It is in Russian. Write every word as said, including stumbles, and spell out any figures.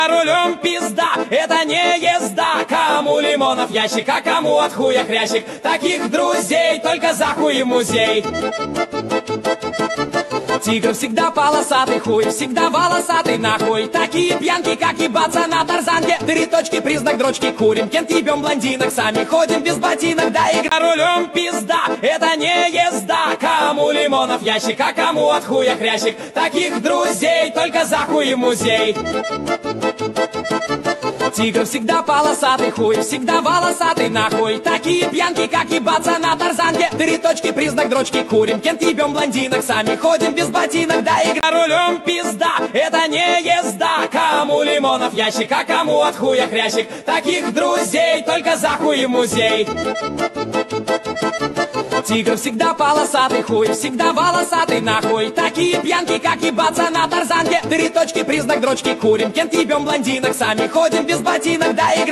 Рулем пизда, это не езда. Кому лимонов ящик, а кому от хуя хрящик. Таких друзей только за хуй музей. Тигр всегда полосатый, хуй всегда волосатый, нахуй. Такие пьянки, как ебаться на тарзанке. Три точки, признак дрочки, курим, кент ебем блондинок. Сами ходим без ботинок, да игра. Рулем пизда, это не езда. Кому лимонов ящик, а кому от хуя хрящик. Таких друзей только за хуй музей. Тигр всегда полосатый, хуй всегда волосатый, нахуй. Такие пьянки, как ебаться на тарзанке. Три точки, признак дрочки, курим, кент ебем блондинок. Сами ходим без ботинок, да игра. Рулем пизда, это не езда. Кому лимонов ящик, а кому от хуя хрящик. Таких друзей только за хуй музей. Тигр всегда полосатый, хуй всегда волосатый, нахуй. Такие пьянки, как ебаться на тарзанке. Три точки, признак дрочки, курим, кент ебем блондинок. Сами ходим без ботинок, да игра.